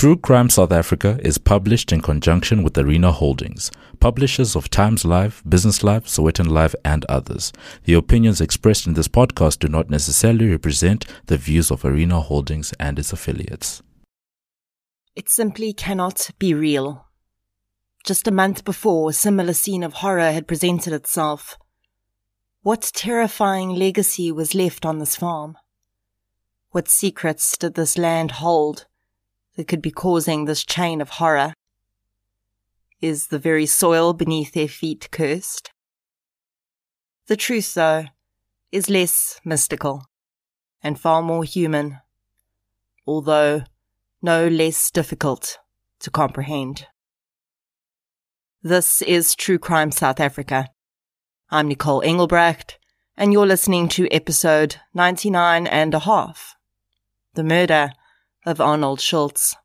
True Crime South Africa is published in conjunction with Arena Holdings, publishers of Times Live, Business Live, Sowetan Live, and others. The opinions expressed in this podcast do not necessarily represent the views of Arena Holdings and its affiliates. It simply cannot be real. Just a month before, a similar scene of horror had presented itself. What terrifying legacy was left on this farm? What secrets did this land hold that could be causing this chain of horror? Is the very soil beneath their feet cursed? The truth, though, is less mystical and far more human, although no less difficult to comprehend. This is True Crime South Africa. I'm Nicole Engelbrecht, and you're listening to episode 99 and a half, The Murder of Arnold Schultz.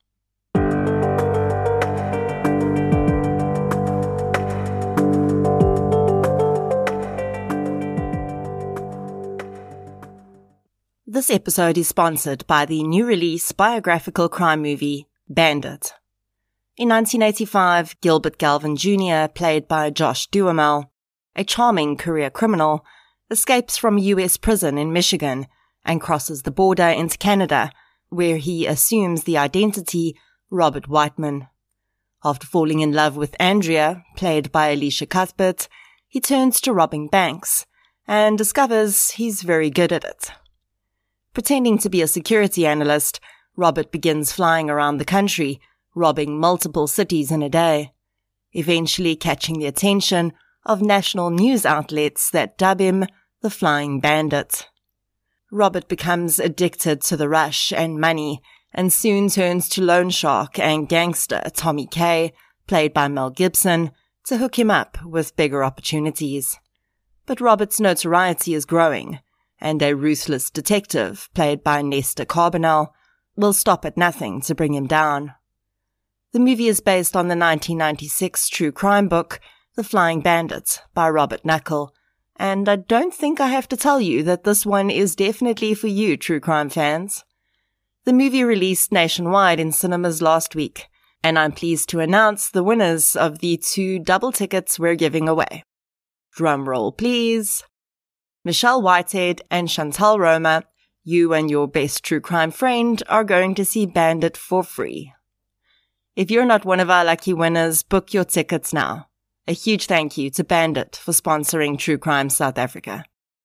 This episode is sponsored by the new release biographical crime movie, Bandit. In 1985, Gilbert Galvin Jr., played by Josh Duhamel, a charming career criminal, escapes from a U.S. prison in Michigan and crosses the border into Canada, where he assumes the identity Robert Whiteman. After falling in love with Andrea, played by Alicia Cuthbert, he turns to robbing banks and discovers he's very good at it. Pretending to be a security analyst, Robert begins flying around the country, robbing multiple cities in a day, eventually catching the attention of national news outlets that dub him the Flying Bandit. Robert becomes addicted to the rush and money and soon turns to loan shark and gangster Tommy Kay, played by Mel Gibson, to hook him up with bigger opportunities. But Robert's notoriety is growing, and a ruthless detective, played by Nestor Carbonell, will stop at nothing to bring him down. The movie is based on the 1996 true crime book, The Flying Bandit, by Robert Knuckle, and I don't think I have to tell you that this one is definitely for you, true crime fans. The movie released nationwide in cinemas last week, and I'm pleased to announce the winners of the 2 double tickets we're giving away. Drum roll, please. Michelle Whitehead and Chantal Roma, you and your best true crime friend are going to see Bandit for free. If you're not one of our lucky winners, book your tickets now. A huge thank you to Bandit for sponsoring True Crime South Africa.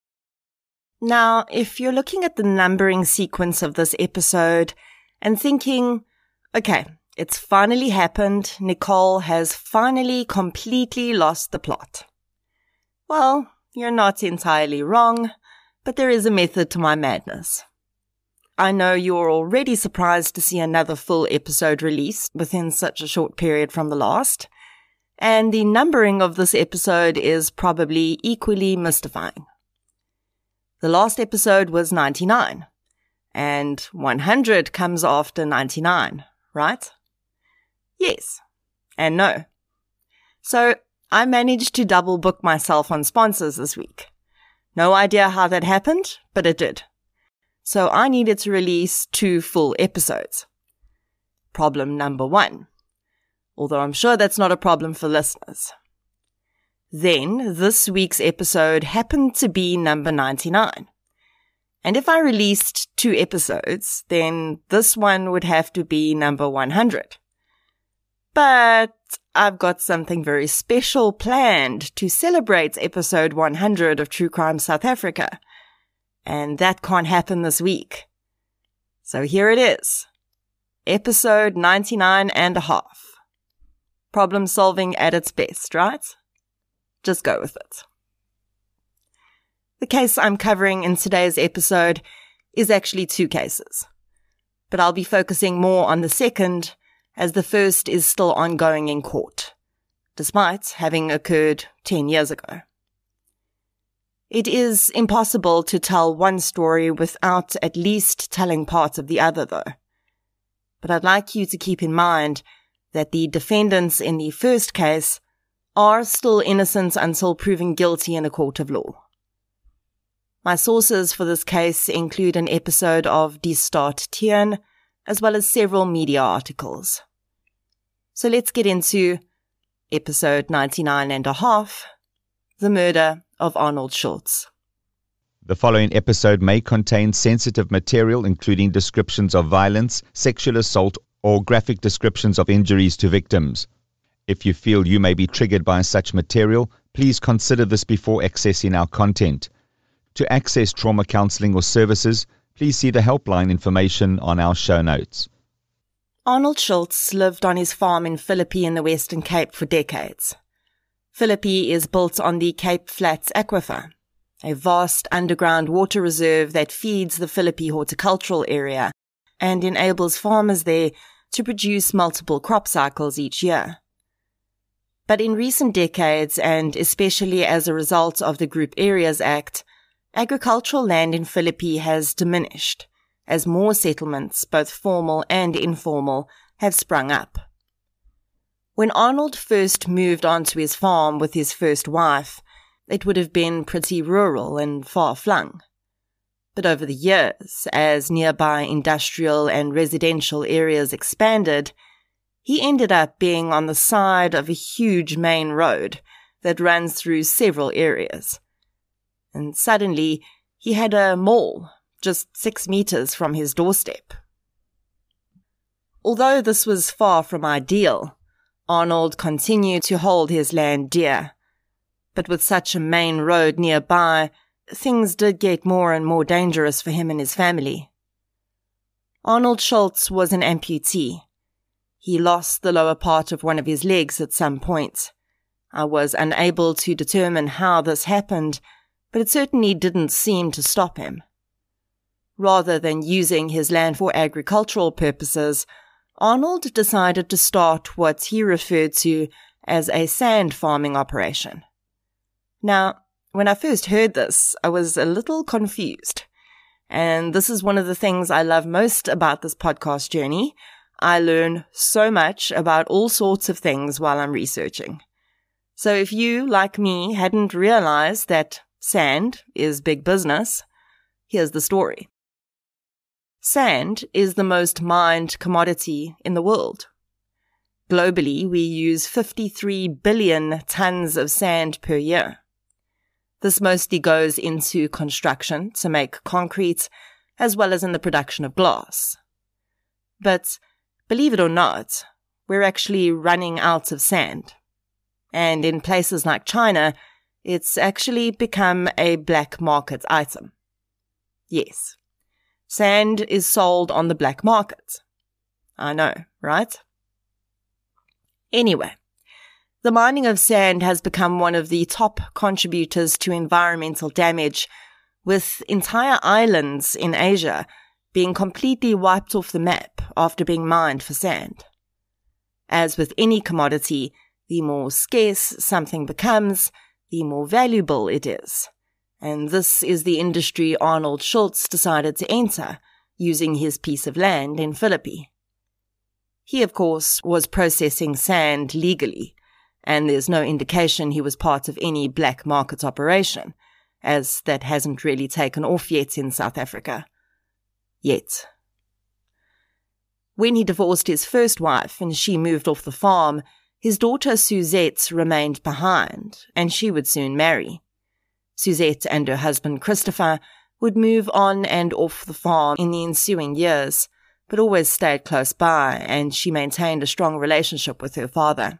Now, if you're looking at the numbering sequence of this episode and thinking, okay, it's finally happened, Nicole has finally completely lost the plot. Well, you're not entirely wrong, but there is a method to my madness. I know you're already surprised to see another full episode released within such a short period from the last, and the numbering of this episode is probably equally mystifying. The last episode was 99, and 100 comes after 99, right? Yes, and no. So, I managed to double book myself on sponsors this week. No idea how that happened, but it did. So I needed to release 2 full episodes. Problem number 1. Although I'm sure that's not a problem for listeners. Then, this week's episode happened to be number 99. And if I released 2 episodes, then this one would have to be number 100. But I've got something very special planned to celebrate episode 100 of True Crime South Africa. And that can't happen this week. So here it is. Episode 99 and a half. Problem solving at its best, right? Just go with it. The case I'm covering in today's episode is actually 2 cases. But I'll be focusing more on the second, as the first is still ongoing in court, despite having occurred 10 years ago. It is impossible to tell one story without at least telling part of the other, though. But I'd like you to keep in mind that the defendants in the first case are still innocent until proven guilty in a court of law. My sources for this case include an episode of Die Staat Teun, as well as several media articles. So let's get into episode 99.5, The Murder of Arnold Schultz. The following episode may contain sensitive material, including descriptions of violence, sexual assault, or graphic descriptions of injuries to victims. If you feel you may be triggered by such material, please consider this before accessing our content. To access trauma counseling or services, please see the helpline information on our show notes. Arnold Schultz lived on his farm in Philippi in the Western Cape for decades. Philippi is built on the Cape Flats Aquifer, a vast underground water reserve that feeds the Philippi horticultural area and enables farmers there to produce multiple crop cycles each year. But in recent decades, and especially as a result of the Group Areas Act, agricultural land in Philippi has diminished, as more settlements, both formal and informal, have sprung up. When Arnold first moved onto his farm with his first wife, it would have been pretty rural and far-flung. But over the years, as nearby industrial and residential areas expanded, he ended up being on the side of a huge main road that runs through several areas. And suddenly, he had a mall just 6 meters from his doorstep. Although this was far from ideal, Arnold continued to hold his land dear. But with such a main road nearby, things did get more and more dangerous for him and his family. Arnold Schultz was an amputee. He lost the lower part of one of his legs at some point. I was unable to determine how this happened, but it certainly didn't seem to stop him. Rather than using his land for agricultural purposes, Arnold decided to start what he referred to as a sand farming operation. Now, when I first heard this, I was a little confused. And this is one of the things I love most about this podcast journey. I learn so much about all sorts of things while I'm researching. So if you, like me, hadn't realized that sand is big business, here's the story. Sand is the most mined commodity in the world. Globally, we use 53 billion tons of sand per year. This mostly goes into construction to make concrete, as well as in the production of glass. But believe it or not, we're actually running out of sand. And in places like China, it's actually become a black market item. Yes, sand is sold on the black market. I know, right? Anyway, the mining of sand has become one of the top contributors to environmental damage, with entire islands in Asia being completely wiped off the map after being mined for sand. As with any commodity, the more scarce something becomes, the more valuable it is. And this is the industry Arnold Schultz decided to enter, using his piece of land in Philippi. He, of course, was processing sand legally, and there's no indication he was part of any black market operation, as that hasn't really taken off yet in South Africa. Yet. When he divorced his first wife and she moved off the farm, his daughter Suzette remained behind, and she would soon marry. Suzette and her husband Christopher would move on and off the farm in the ensuing years, but always stayed close by, and she maintained a strong relationship with her father.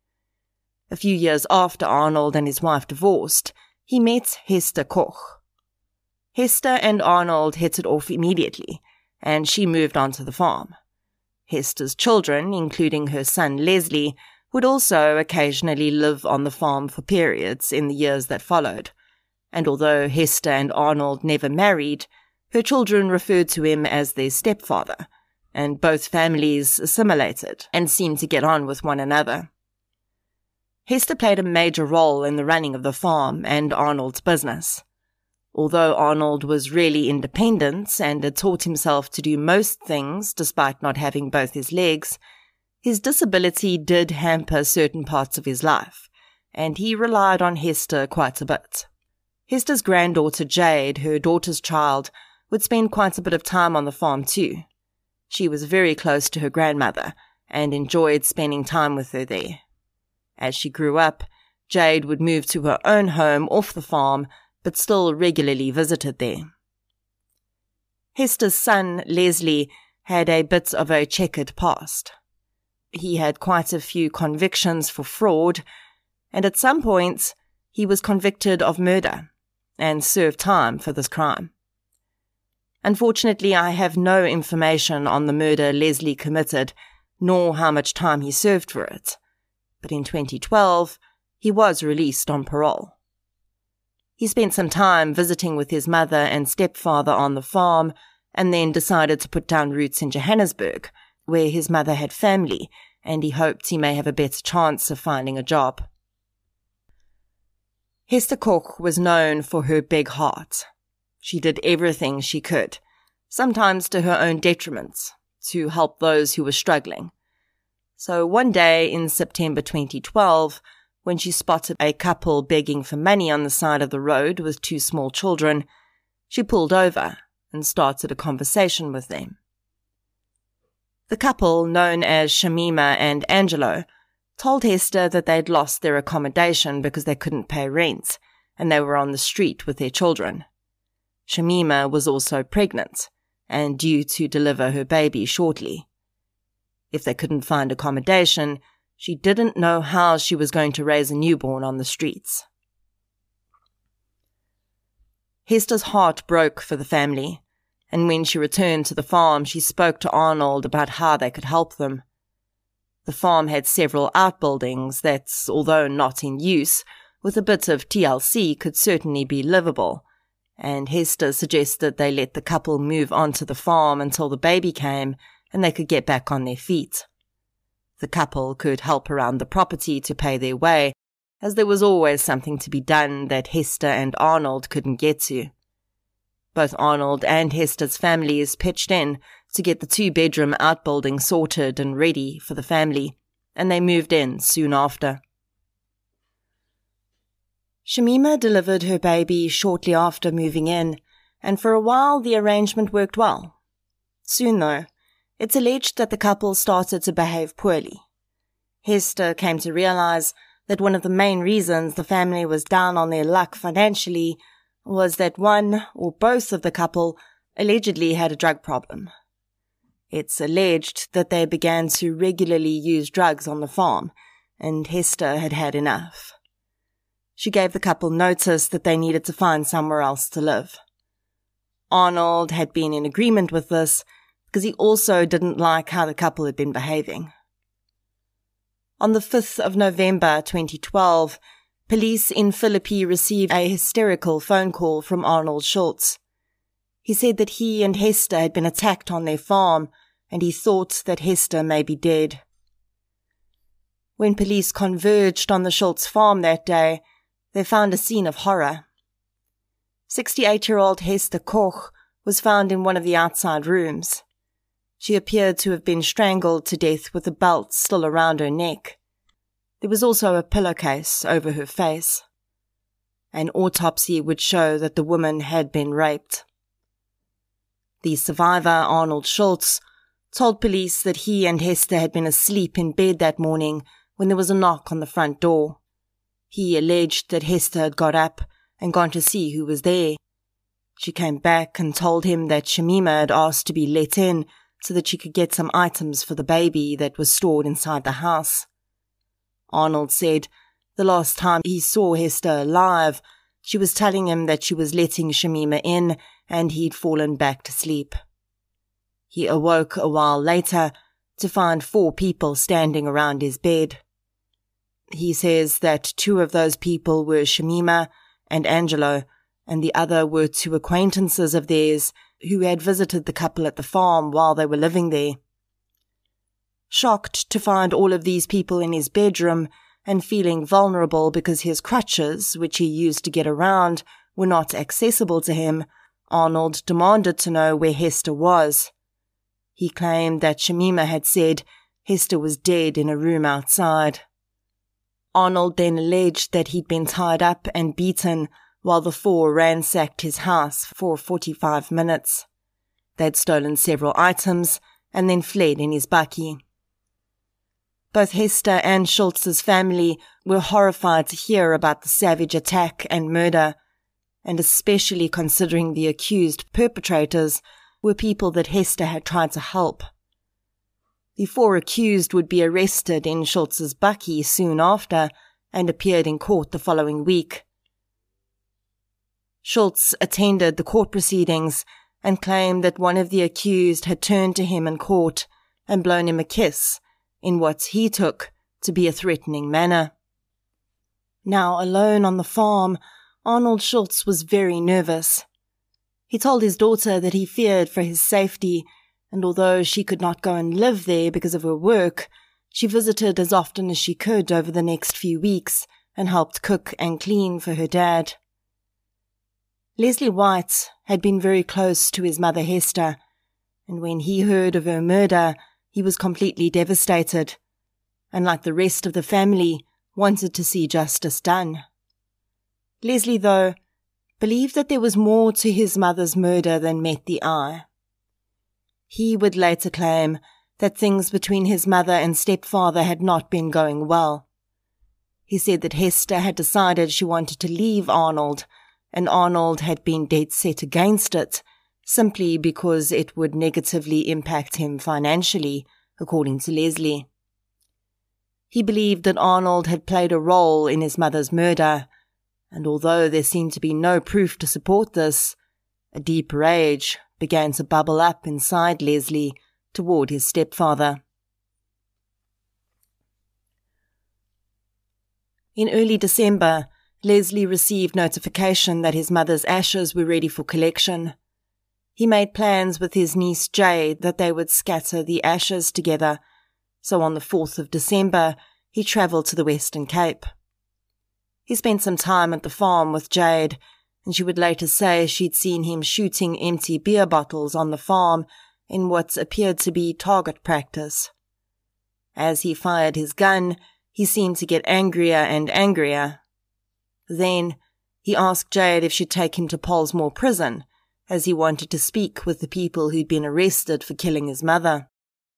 A few years after Arnold and his wife divorced, he met Hester Koch. Hester and Arnold hit it off immediately, and she moved onto the farm. Hester's children, including her son Leslie, would also occasionally live on the farm for periods in the years that followed, and although Hester and Arnold never married, her children referred to him as their stepfather, and both families assimilated and seemed to get on with one another. Hester played a major role in the running of the farm and Arnold's business. Although Arnold was really independent and had taught himself to do most things despite not having both his legs, his disability did hamper certain parts of his life, and he relied on Hester quite a bit. Hester's granddaughter Jade, her daughter's child, would spend quite a bit of time on the farm too. She was very close to her grandmother and enjoyed spending time with her there. As she grew up, Jade would move to her own home off the farm, but still regularly visited there. Hester's son, Leslie, had a bit of a checkered past. He had quite a few convictions for fraud, and at some points he was convicted of murder and served time for this crime. Unfortunately, I have no information on the murder Leslie committed, nor how much time he served for it. But in 2012, he was released on parole. He spent some time visiting with his mother and stepfather on the farm, and then decided to put down roots in Johannesburg, where his mother had family, and he hoped he may have a better chance of finding a job. Hester Koch was known for her big heart. She did everything she could, sometimes to her own detriment, to help those who were struggling. So one day in September 2012, when she spotted a couple begging for money on the side of the road with two small children, she pulled over and started a conversation with them. The couple, known as Shamima and Angelo, told Hester that they'd lost their accommodation because they couldn't pay rent, and they were on the street with their children. Shamima was also pregnant and due to deliver her baby shortly. If they couldn't find accommodation, she didn't know how she was going to raise a newborn on the streets. Hester's heart broke for the family, and when she returned to the farm, she spoke to Arnold about how they could help them. The farm had several outbuildings that, although not in use, with a bit of TLC could certainly be livable, and Hester suggested they let the couple move onto the farm until the baby came and they could get back on their feet. The couple could help around the property to pay their way, as there was always something to be done that Hester and Arnold couldn't get to. Both Arnold and Hester's families pitched in to get the two-bedroom outbuilding sorted and ready for the family, and they moved in soon after. Shamima delivered her baby shortly after moving in, and for a while the arrangement worked well. Soon, though, it's alleged that the couple started to behave poorly. Hester came to realize that one of the main reasons the family was down on their luck financially was that one or both of the couple allegedly had a drug problem. It's alleged that they began to regularly use drugs on the farm, and Hester had had enough. She gave the couple notice that they needed to find somewhere else to live. Arnold had been in agreement with this because he also didn't like how the couple had been behaving. On the 5th of November 2012, police in Philippi received a hysterical phone call from Arnold Schultz. He said that he and Hester had been attacked on their farm, and he thought that Hester may be dead. When police converged on the Schultz farm that day, they found a scene of horror. 68-year-old Hester Koch was found in one of the outside rooms. She appeared to have been strangled to death with a belt still around her neck. There was also a pillowcase over her face. An autopsy would show that the woman had been raped. The survivor, Arnold Schultz, told police that he and Hester had been asleep in bed that morning when there was a knock on the front door. He alleged that Hester had got up and gone to see who was there. She came back and told him that Shamima had asked to be let in so that she could get some items for the baby that was stored inside the house. Arnold said the last time he saw Hester alive, she was telling him that she was letting Shamima in and he'd fallen back to sleep. He awoke a while later to find 4 people standing around his bed. He says that 2 of those people were Shamima and Angelo, and the other were 2 acquaintances of theirs who had visited the couple at the farm while they were living there. Shocked to find all of these people in his bedroom and feeling vulnerable because his crutches, which he used to get around, were not accessible to him, Arnold demanded to know where Hester was. He claimed that Shamima had said Hester was dead in a room outside. Arnold then alleged that he'd been tied up and beaten while the 4 ransacked his house for 45 minutes. They'd stolen several items and then fled in his bakkie. Both Hester and Schultz's family were horrified to hear about the savage attack and murder, and especially considering the accused perpetrators were people that Hester had tried to help. The 4 accused would be arrested in Schultz's bakkie soon after and appeared in court the following week. Schultz attended the court proceedings and claimed that one of the accused had turned to him in court and blown him a kiss in what he took to be a threatening manner. Now alone on the farm, Arnold Schultz was very nervous. He told his daughter that he feared for his safety, and although she could not go and live there because of her work, she visited as often as she could over the next few weeks and helped cook and clean for her dad. Leslie White had been very close to his mother Hester, and when he heard of her murder, he was completely devastated, and like the rest of the family, wanted to see justice done. Leslie, though, believed that there was more to his mother's murder than met the eye. He would later claim that things between his mother and stepfather had not been going well. He said that Hester had decided she wanted to leave Arnold, and Arnold had been dead set against it, simply because it would negatively impact him financially, according to Leslie. He believed that Arnold had played a role in his mother's murder, and although there seemed to be no proof to support this, a deep rage began to bubble up inside Leslie toward his stepfather. In early December, Leslie received notification that his mother's ashes were ready for collection. He made plans with his niece Jade that they would scatter the ashes together, so on the 4th of December, he travelled to the Western Cape. He spent some time at the farm with Jade, and she would later say she'd seen him shooting empty beer bottles on the farm in what appeared to be target practice. As he fired his gun, he seemed to get angrier and angrier. Then, he asked Jade if she'd take him to Pollsmoor prison, as he wanted to speak with the people who'd been arrested for killing his mother.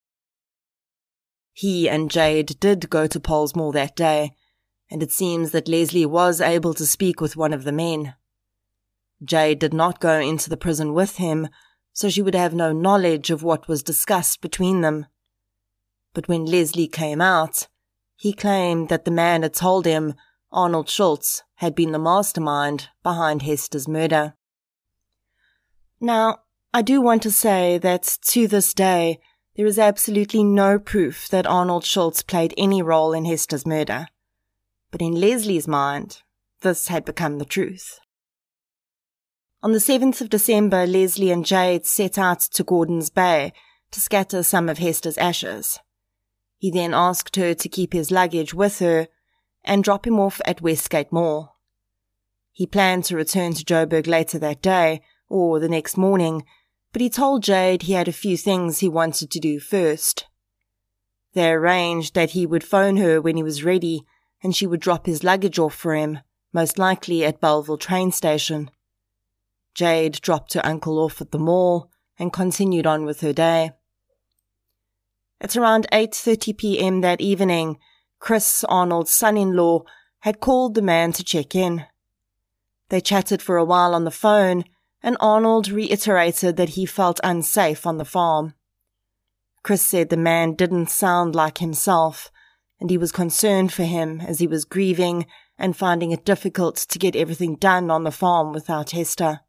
He and Jade did go to Pollsmoor that day, and it seems that Leslie was able to speak with one of the men. Jade did not go into the prison with him, so she would have no knowledge of what was discussed between them. But when Leslie came out, he claimed that the man had told him Arnold Schultz had been the mastermind behind Hester's murder. Now, I do want to say that to this day, there is absolutely no proof that Arnold Schultz played any role in Hester's murder. But in Leslie's mind, this had become the truth. On the 7th of December, Leslie and Jade set out to Gordons Bay to scatter some of Hester's ashes. He then asked her to keep his luggage with her and drop him off at Westgate Mall. He planned to return to Joburg later that day, or the next morning, but he told Jade he had a few things he wanted to do first. They arranged that he would phone her when he was ready, and she would drop his luggage off for him, most likely at Belleville train station. Jade dropped her uncle off at the mall and continued on with her day. At around 8:30 p.m. that evening, Chris, Arnold's son-in-law, had called the man to check in. They chatted for a while on the phone, and Arnold reiterated that he felt unsafe on the farm. Chris said the man didn't sound like himself, and he was concerned for him as he was grieving and finding it difficult to get everything done on the farm without Hester.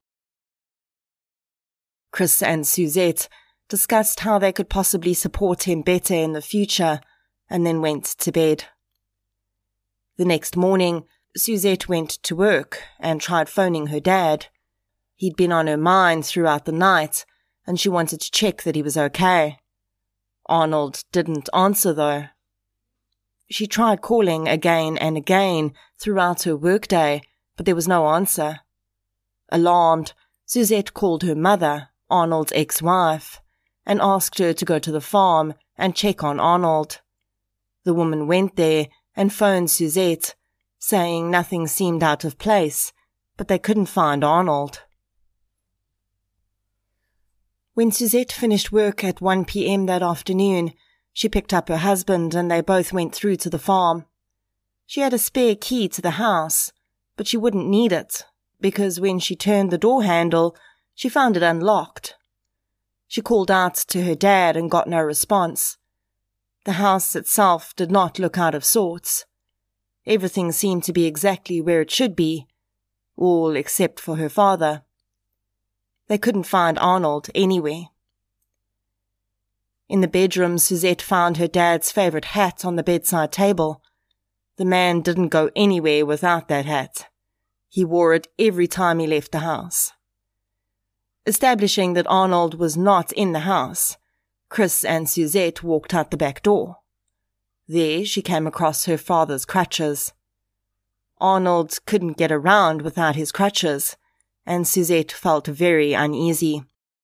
Chris and Suzette discussed how they could possibly support him better in the future, and then went to bed. The next morning, Suzette went to work and tried phoning her dad. He'd been on her mind throughout the night, and she wanted to check that he was okay. Arnold didn't answer, though. She tried calling again and again throughout her workday, but there was no answer. Alarmed, Suzette called her mother, Arnold's ex-wife, and asked her to go to the farm and check on Arnold. The woman went there and phoned Suzette, saying nothing seemed out of place, but they couldn't find Arnold. When Suzette finished work at 1 p.m. that afternoon, she picked up her husband and they both went through to the farm. She had a spare key to the house, but she wouldn't need it, because when she turned the door handle, she found it unlocked. She called out to her dad and got no response. The house itself did not look out of sorts. Everything seemed to be exactly where it should be, all except for her father. They couldn't find Arnold anywhere. In the bedroom, Suzette found her dad's favourite hat on the bedside table. The man didn't go anywhere without that hat. He wore it every time he left the house. Establishing that Arnold was not in the house, Chris and Suzette walked out the back door. There she came across her father's crutches. Arnold couldn't get around without his crutches, and Suzette felt very uneasy.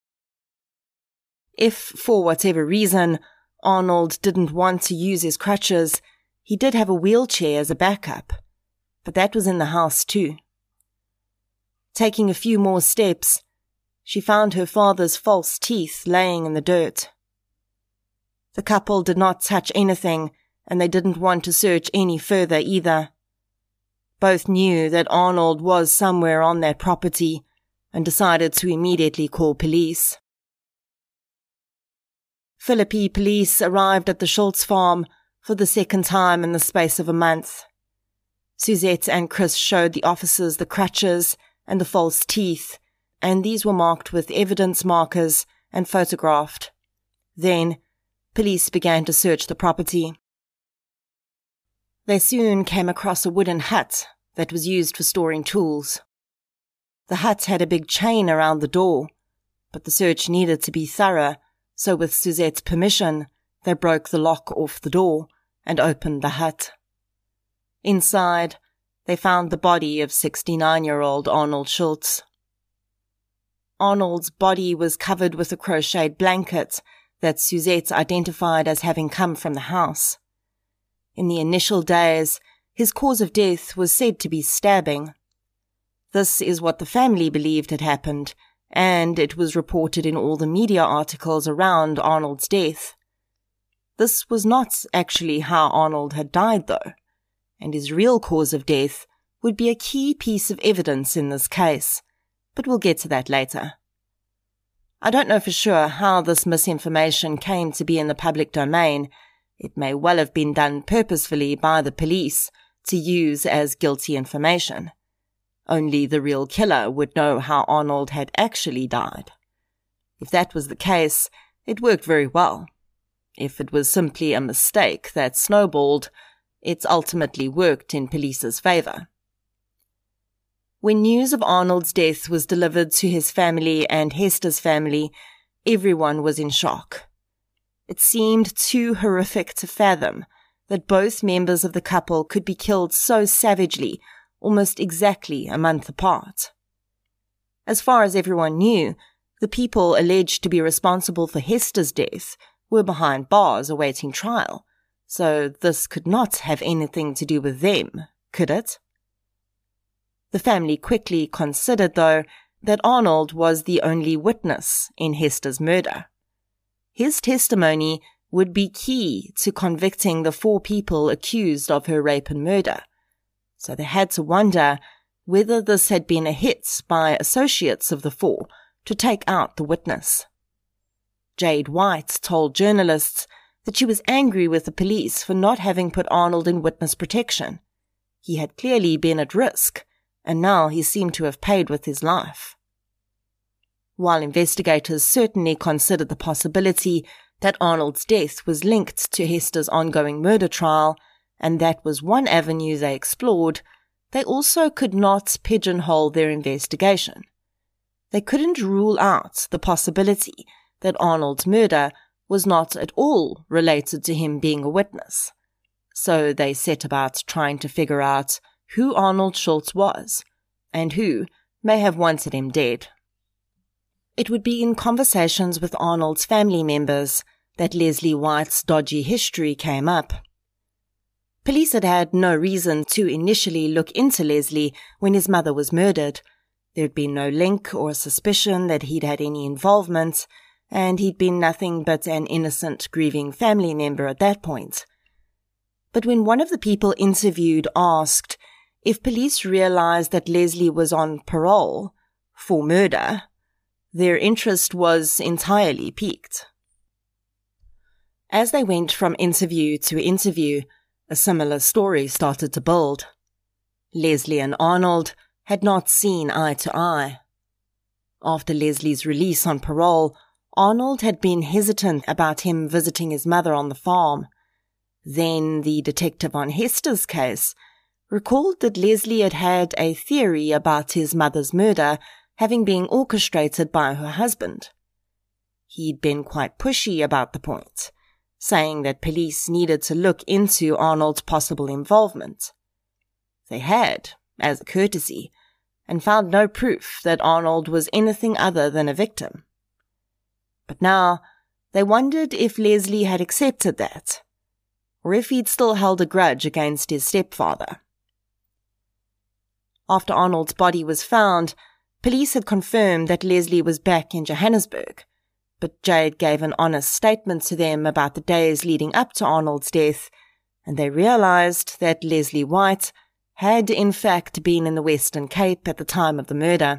If, for whatever reason, Arnold didn't want to use his crutches, he did have a wheelchair as a backup, but that was in the house too. Taking a few more steps, she found her father's false teeth laying in the dirt. The couple did not touch anything, and they didn't want to search any further either. Both knew that Arnold was somewhere on that property and decided to immediately call police. Philippi police arrived at the Schultz farm for the second time in the space of a month. Suzette and Chris showed the officers the crutches and the false teeth, and these were marked with evidence markers and photographed. Then, police began to search the property. They soon came across a wooden hut that was used for storing tools. The hut had a big chain around the door, but the search needed to be thorough, so with Suzette's permission, they broke the lock off the door and opened the hut. Inside, they found the body of 69-year-old Arnold Schultz. Arnold's body was covered with a crocheted blanket that Suzette identified as having come from the house. In the initial days, his cause of death was said to be stabbing. This is what the family believed had happened, and it was reported in all the media articles around Arnold's death. This was not actually how Arnold had died, though, and his real cause of death would be a key piece of evidence in this case, but we'll get to that later. I don't know for sure how this misinformation came to be in the public domain. It may well have been done purposefully by the police to use as guilty information. Only the real killer would know how Arnold had actually died. If that was the case, it worked very well. If it was simply a mistake that snowballed, it ultimately worked in police's favour. When news of Arnold's death was delivered to his family and Hester's family, everyone was in shock. It seemed too horrific to fathom that both members of the couple could be killed so savagely, almost exactly a month apart. As far as everyone knew, the people alleged to be responsible for Hester's death were behind bars awaiting trial, so this could not have anything to do with them, could it? The family quickly considered, though, that Arnold was the only witness in Hester's murder. His testimony would be key to convicting the 4 people accused of her rape and murder, so they had to wonder whether this had been a hit by associates of the 4 to take out the witness. Jade White told journalists that she was angry with the police for not having put Arnold in witness protection. He had clearly been at risk, and now he seemed to have paid with his life. While investigators certainly considered the possibility that Arnold's death was linked to Hester's ongoing murder trial, and that was one avenue they explored, they also could not pigeonhole their investigation. They couldn't rule out the possibility that Arnold's murder was not at all related to him being a witness. So they set about trying to figure out who Arnold Schultz was, and who may have wanted him dead. It would be in conversations with Arnold's family members that Leslie White's dodgy history came up. Police had had no reason to initially look into Leslie when his mother was murdered. There had been no link or suspicion that he'd had any involvement, and he'd been nothing but an innocent, grieving family member at that point. But when one of the people interviewed asked if police realized that Leslie was on parole for murder, their interest was entirely piqued. As they went from interview to interview, a similar story started to build. Leslie and Arnold had not seen eye to eye. After Leslie's release on parole, Arnold had been hesitant about him visiting his mother on the farm. Then the detective on Hester's case recalled that Leslie had had a theory about his mother's murder having been orchestrated by her husband. He'd been quite pushy about the point, saying that police needed to look into Arnold's possible involvement. They had, as a courtesy, and found no proof that Arnold was anything other than a victim. But now, they wondered if Leslie had accepted that, or if he'd still held a grudge against his stepfather. After Arnold's body was found, police had confirmed that Leslie was back in Johannesburg, but Jade gave an honest statement to them about the days leading up to Arnold's death, and they realized that Leslie White had in fact been in the Western Cape at the time of the murder.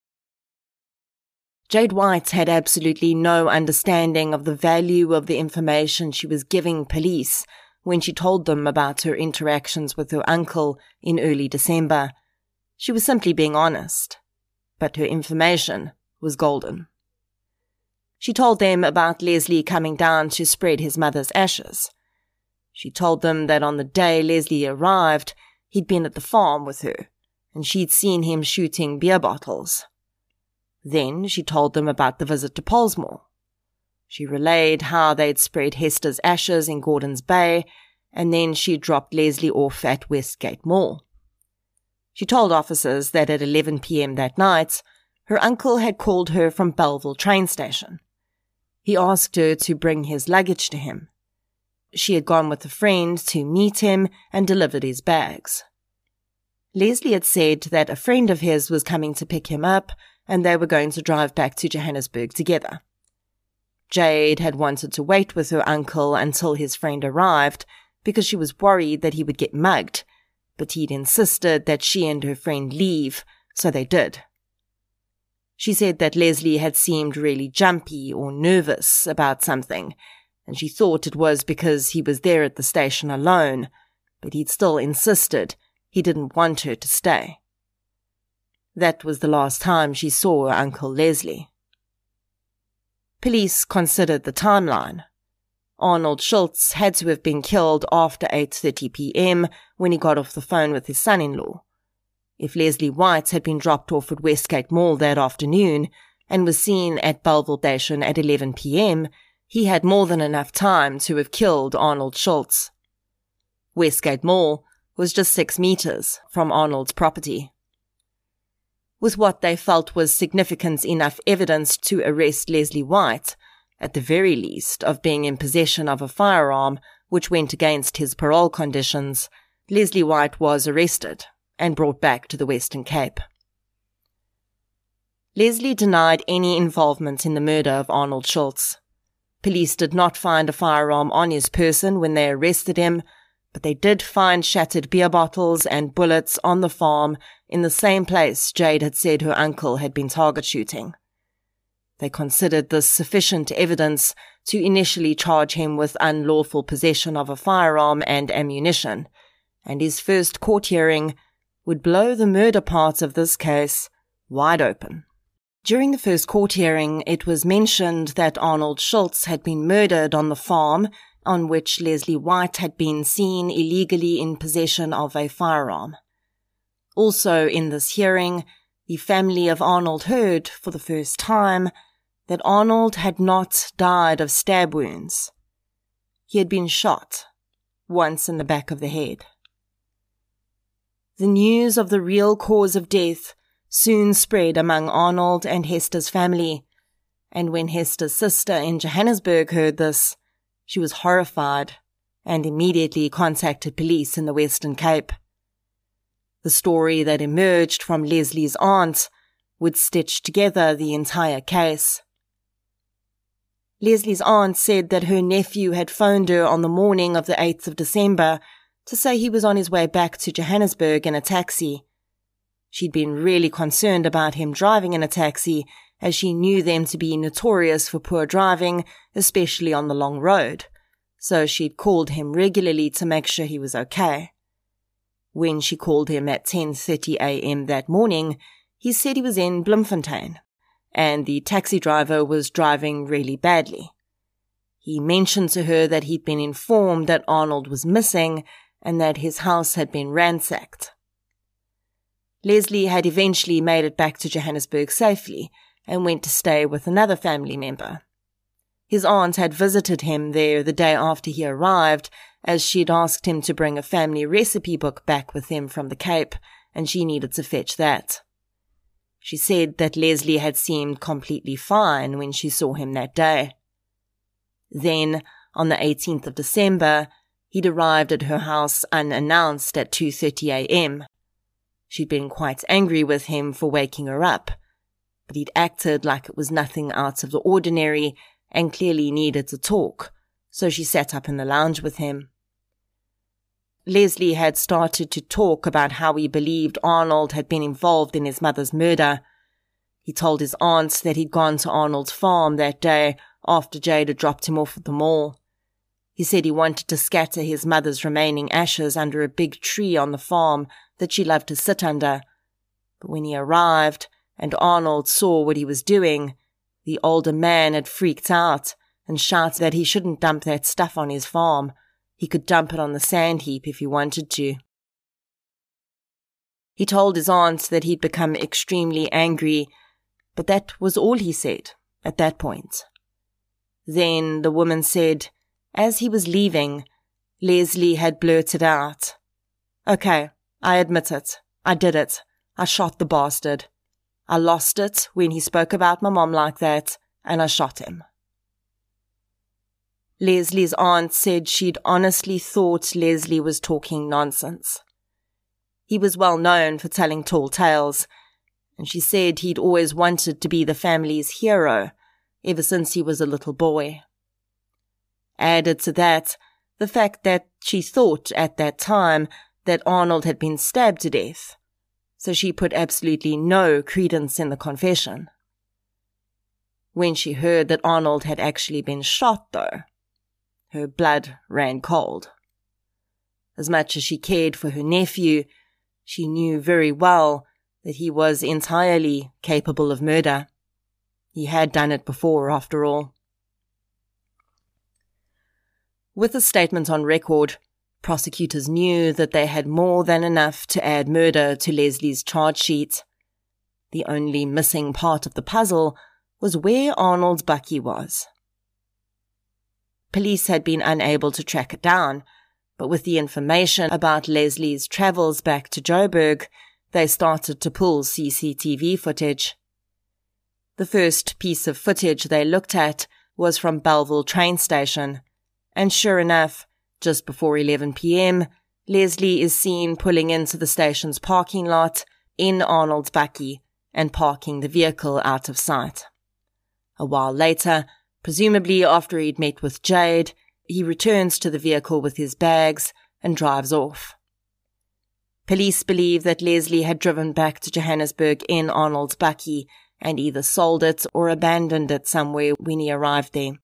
Jade White had absolutely no understanding of the value of the information she was giving police when she told them about her interactions with her uncle in early December. She was simply being honest, but her information was golden. She told them about Leslie coming down to spread his mother's ashes. She told them that on the day Leslie arrived, he'd been at the farm with her, and she'd seen him shooting beer bottles. Then she told them about the visit to Pollsmoor. She relayed how they'd spread Hester's ashes in Gordons Bay, and then she dropped Leslie off at Westgate Mall. She told officers that at 11 p.m. that night, her uncle had called her from Belleville train station. He asked her to bring his luggage to him. She had gone with a friend to meet him and delivered his bags. Leslie had said that a friend of his was coming to pick him up and they were going to drive back to Johannesburg together. Jade had wanted to wait with her uncle until his friend arrived because she was worried that he would get mugged, but he'd insisted that she and her friend leave, so they did. She said that Leslie had seemed really jumpy or nervous about something, and she thought it was because he was there at the station alone, but he'd still insisted he didn't want her to stay. That was the last time she saw her Uncle Leslie. Police considered the timeline. Arnold Schultz had to have been killed after 8:30 p.m. when he got off the phone with his son-in-law. If Leslie White had been dropped off at Westgate Mall that afternoon and was seen at Belleville Station at 11 p.m., he had more than enough time to have killed Arnold Schultz. Westgate Mall was just 6 meters from Arnold's property. With what they felt was significant enough evidence to arrest Leslie White, at the very least of being in possession of a firearm which went against his parole conditions, Leslie White was arrested and brought back to the Western Cape. Leslie denied any involvement in the murder of Arnold Schultz. Police did not find a firearm on his person when they arrested him, but they did find shattered beer bottles and bullets on the farm in the same place Jade had said her uncle had been target shooting. They considered this sufficient evidence to initially charge him with unlawful possession of a firearm and ammunition, and his first court hearing would blow the murder part of this case wide open. During the first court hearing, it was mentioned that Arnold Schultz had been murdered on the farm on which Leslie White had been seen illegally in possession of a firearm. Also in this hearing, the family of Arnold heard, for the first time, that Arnold had not died of stab wounds. He had been shot, once in the back of the head. The news of the real cause of death soon spread among Arnold and Hester's family, and when Hester's sister in Johannesburg heard this, she was horrified and immediately contacted police in the Western Cape. The story that emerged from Leslie's aunt would stitch together the entire case. Leslie's aunt said that her nephew had phoned her on the morning of the 8th of December to say he was on his way back to Johannesburg in a taxi. She'd been really concerned about him driving in a taxi, as she knew them to be notorious for poor driving, especially on the long road, so she'd called him regularly to make sure he was okay. When she called him at 10:30 a.m. that morning, he said he was in Bloemfontein, and the taxi driver was driving really badly. He mentioned to her that he'd been informed that Arnold was missing and that his house had been ransacked. Leslie had eventually made it back to Johannesburg safely and went to stay with another family member. His aunt had visited him there the day after he arrived, as she'd asked him to bring a family recipe book back with him from the Cape, and she needed to fetch that. She said that Leslie had seemed completely fine when she saw him that day. Then, on the 18th of December, he'd arrived at her house unannounced at 2:30 a.m. She'd been quite angry with him for waking her up, but he'd acted like it was nothing out of the ordinary and clearly needed to talk, so she sat up in the lounge with him. Leslie had started to talk about how he believed Arnold had been involved in his mother's murder. He told his aunt that he'd gone to Arnold's farm that day after Jade had dropped him off at the mall. He said he wanted to scatter his mother's remaining ashes under a big tree on the farm that she loved to sit under. But when he arrived and Arnold saw what he was doing, the older man had freaked out and shouted that he shouldn't dump that stuff on his farm. He could dump it on the sand heap if he wanted to. He told his aunt that he'd become extremely angry, but that was all he said at that point. Then the woman said, as he was leaving, Leslie had blurted out, "Okay, I admit it. I did it. I shot the bastard. I lost it when he spoke about my mom like that, and I shot him." Leslie's aunt said she'd honestly thought Leslie was talking nonsense. He was well known for telling tall tales, and she said he'd always wanted to be the family's hero ever since he was a little boy. Added to that, the fact that she thought at that time that Arnold had been stabbed to death, so she put absolutely no credence in the confession. When she heard that Arnold had actually been shot, though, her blood ran cold. As much as she cared for her nephew, she knew very well that he was entirely capable of murder. He had done it before, after all. With the statement on record, prosecutors knew that they had more than enough to add murder to Leslie's charge sheet. The only missing part of the puzzle was where Arnold's Bakkie was. Police had been unable to track it down, but with the information about Leslie's travels back to Joburg, they started to pull CCTV footage. The first piece of footage they looked at was from Bellville train station, and sure enough, just before 11 p.m, Leslie is seen pulling into the station's parking lot in Arnold's Bakkie and parking the vehicle out of sight. A while later, presumably after he'd met with Jade, he returns to the vehicle with his bags and drives off. Police believe that Leslie had driven back to Johannesburg in Arnold's Bakkie and either sold it or abandoned it somewhere when he arrived there.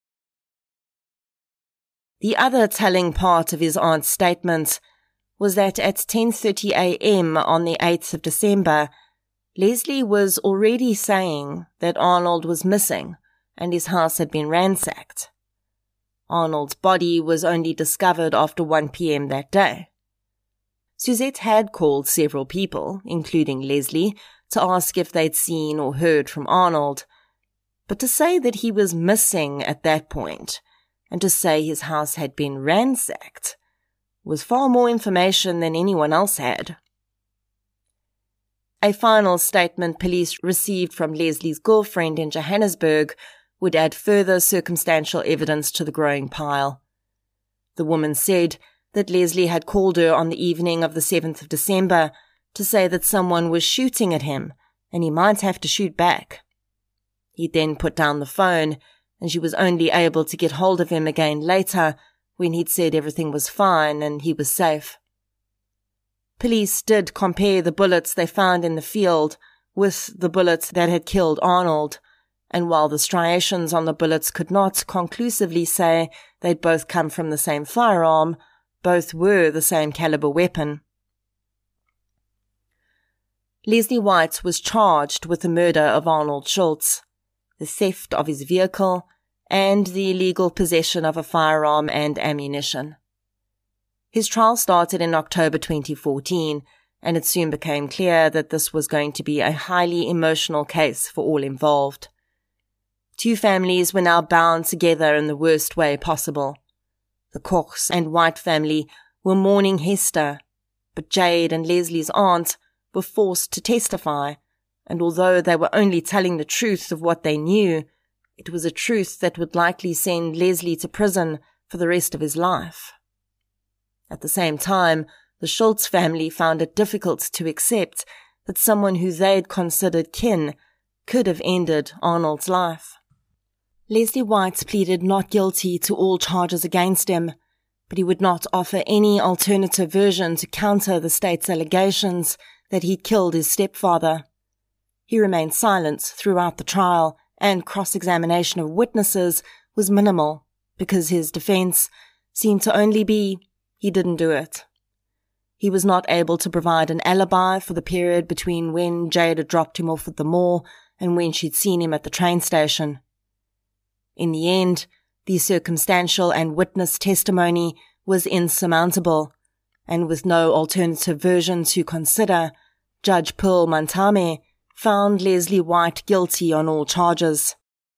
The other telling part of his aunt's statement was that at 10:30 a.m. on the 8th of December, Leslie was already saying that Arnold was missing and his house had been ransacked. Arnold's body was only discovered after 1 p.m. that day. Suzette had called several people, including Leslie, to ask if they'd seen or heard from Arnold, but to say that he was missing at that point and to say his house had been ransacked was far more information than anyone else had. A final statement police received from Leslie's girlfriend in Johannesburg would add further circumstantial evidence to the growing pile. The woman said that Leslie had called her on the evening of the 7th of December to say that someone was shooting at him and he might have to shoot back. He then put down the phone and she was only able to get hold of him again later when he'd said everything was fine and he was safe. Police did compare the bullets they found in the field with the bullets that had killed Arnold, and while the striations on the bullets could not conclusively say they'd both come from the same firearm, both were the same caliber weapon. Leslie White was charged with the murder of Arnold Schultz, the theft of his vehicle, and the illegal possession of a firearm and ammunition. His trial started in October 2014, and it soon became clear that this was going to be a highly emotional case for all involved. Two families were now bound together in the worst way possible. The Kochs and White family were mourning Hester, but Jade and Leslie's aunt were forced to testify, and although they were only telling the truth of what they knew, it was a truth that would likely send Leslie to prison for the rest of his life. At the same time, the Schultz family found it difficult to accept that someone who they'd considered kin could have ended Arnold's life. Leslie White pleaded not guilty to all charges against him, but he would not offer any alternative version to counter the state's allegations that he'd killed his stepfather. He remained silent throughout the trial, and cross-examination of witnesses was minimal because his defense seemed to only be he didn't do it. He was not able to provide an alibi for the period between when Jade had dropped him off at the mall and when she'd seen him at the train station. In the end, the circumstantial and witness testimony was insurmountable, and with no alternative version to consider, Judge Pearl Mantame found Leslie White guilty on all charges.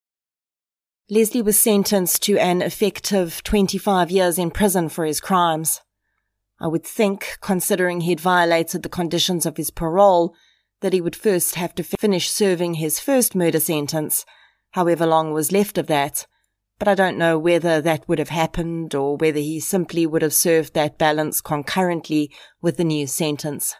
Leslie was sentenced to an effective 25 years in prison for his crimes. I would think, considering he'd violated the conditions of his parole, that he would first have to finish serving his first murder sentence, however long was left of that, but I don't know whether that would have happened or whether he simply would have served that balance concurrently with the new sentence.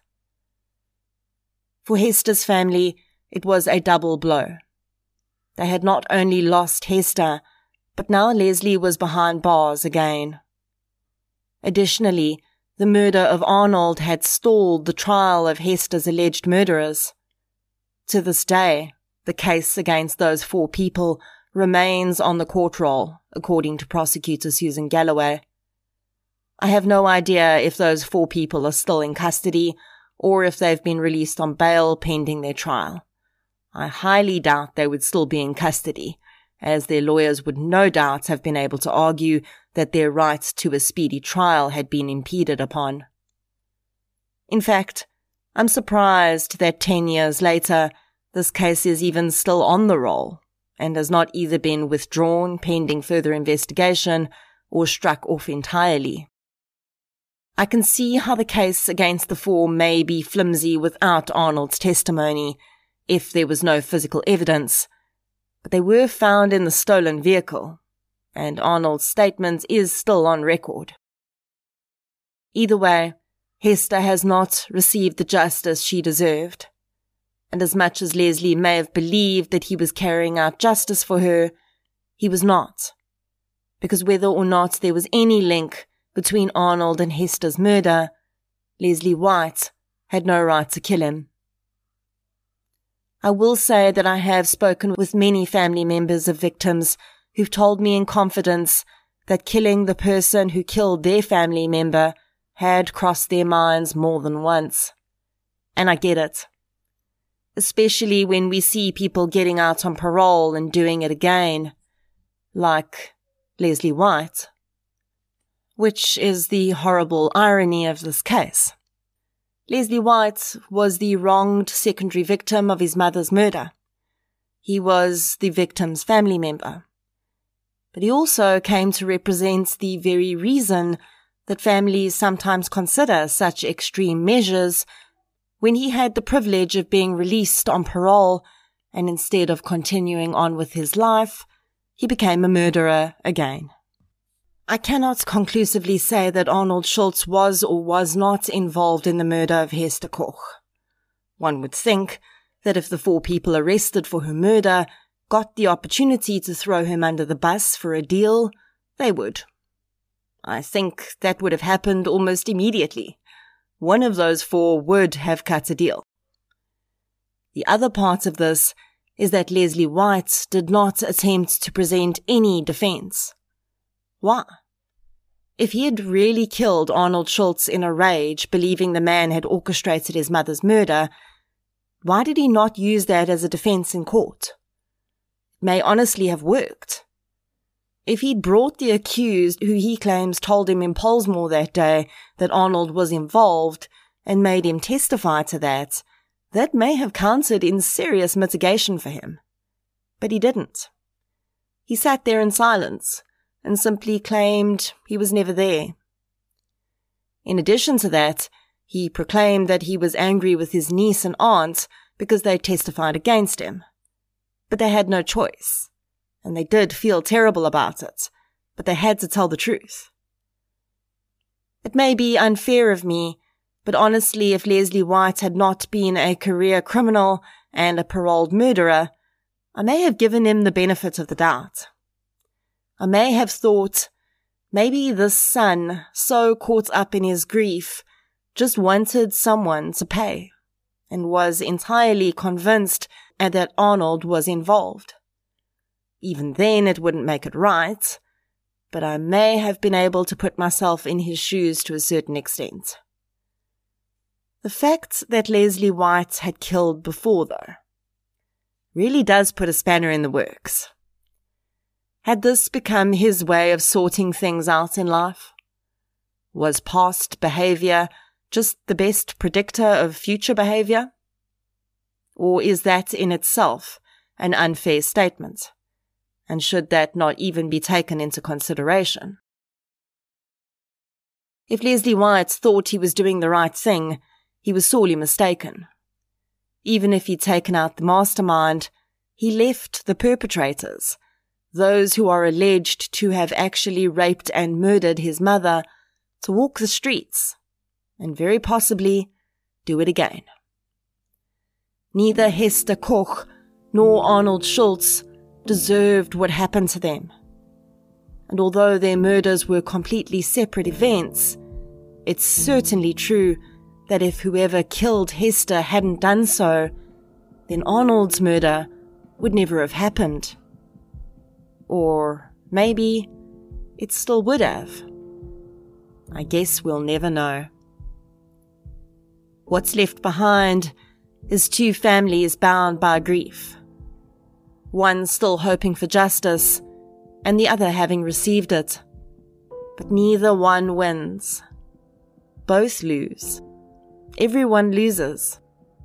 For Hester's family, it was a double blow. They had not only lost Hester, but now Leslie was behind bars again. Additionally, the murder of Arnold had stalled the trial of Hester's alleged murderers. To this day, the case against those 4 people remains on the court roll, according to prosecutor Susan Galloway. I have no idea if those 4 people are still in custody or if they've been released on bail pending their trial. I highly doubt they would still be in custody, as their lawyers would no doubt have been able to argue that their right to a speedy trial had been impeded upon. In fact, I'm surprised that 10 years later, this case is even still on the roll, and has not either been withdrawn pending further investigation or struck off entirely. I can see how the case against the 4 may be flimsy without Arnold's testimony, if there was no physical evidence, but they were found in the stolen vehicle, and Arnold's statement is still on record. Either way, Hester has not received the justice she deserved, and as much as Leslie may have believed that he was carrying out justice for her, he was not, because whether or not there was any link between Arnold and Hester's murder, Leslie White had no right to kill him. I will say that I have spoken with many family members of victims who've told me in confidence that killing the person who killed their family member had crossed their minds more than once. And I get it. Especially when we see people getting out on parole and doing it again, like Leslie White. Which is the horrible irony of this case. Leslie White was the wronged secondary victim of his mother's murder. He was the victim's family member. But he also came to represent the very reason that families sometimes consider such extreme measures when he had the privilege of being released on parole, and instead of continuing on with his life, he became a murderer again. I cannot conclusively say that Arnold Schultz was or was not involved in the murder of Hester Koch. One would think that if the 4 people arrested for her murder got the opportunity to throw him under the bus for a deal, they would. I think that would have happened almost immediately. One of those four would have cut a deal. The other part of this is that Leslie White did not attempt to present any defense. Why? If he had really killed Arnold Schultz in a rage, believing the man had orchestrated his mother's murder, why did he not use that as a defense in court? It may honestly have worked. If he'd brought the accused, who he claims told him in Pollsmoor that day that Arnold was involved, and made him testify to that, that may have counted in serious mitigation for him. But he didn't. He sat there in silence and simply claimed he was never there. In addition to that, he proclaimed that he was angry with his niece and aunt because they testified against him. But they had no choice, and they did feel terrible about it, but they had to tell the truth. It may be unfair of me, but honestly, if Leslie White had not been a career criminal and a paroled murderer, I may have given him the benefit of the doubt. I may have thought, maybe this son, so caught up in his grief, just wanted someone to pay, and was entirely convinced that Arnold was involved. Even then it wouldn't make it right, but I may have been able to put myself in his shoes to a certain extent. The fact that Leslie White had killed before, though, really does put a spanner in the works. Had this become his way of sorting things out in life? Was past behavior just the best predictor of future behavior? Or is that in itself an unfair statement? And should that not even be taken into consideration? If Leslie White thought he was doing the right thing, he was sorely mistaken. Even if he'd taken out the mastermind, he left the perpetrators, those who are alleged to have actually raped and murdered his mother, to walk the streets, and very possibly do it again. Neither Hester Koch nor Arnold Schultz deserved what happened to them. And although their murders were completely separate events, it's certainly true that if whoever killed Hester hadn't done so, then Arnold's murder would never have happened. Or maybe it still would have. I guess we'll never know. What's left behind is two families bound by grief. One still hoping for justice, and the other having received it. But neither one wins. Both lose. Everyone loses.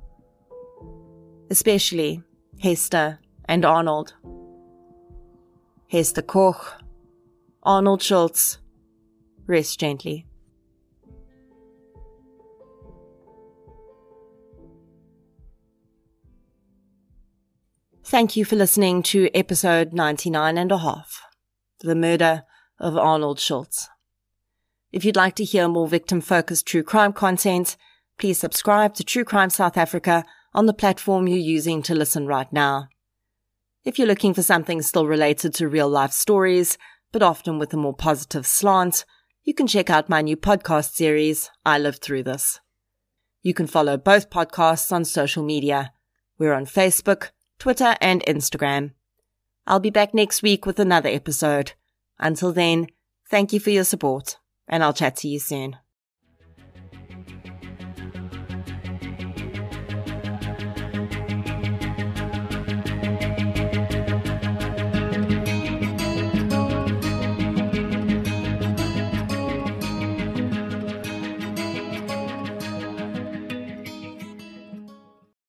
Especially Hester and Arnold. Hester Koch, Arnold Schultz, rest gently. Thank you for listening to episode 99.5, The Murder of Arnold Schultz. If you'd like to hear more victim-focused true crime content, please subscribe to True Crime South Africa on the platform you're using to listen right now. If you're looking for something still related to real-life stories, but often with a more positive slant, you can check out my new podcast series, I Lived Through This. You can follow both podcasts on social media. We're on Facebook, Twitter, and Instagram. I'll be back next week with another episode. Until then, thank you for your support, and I'll chat to you soon.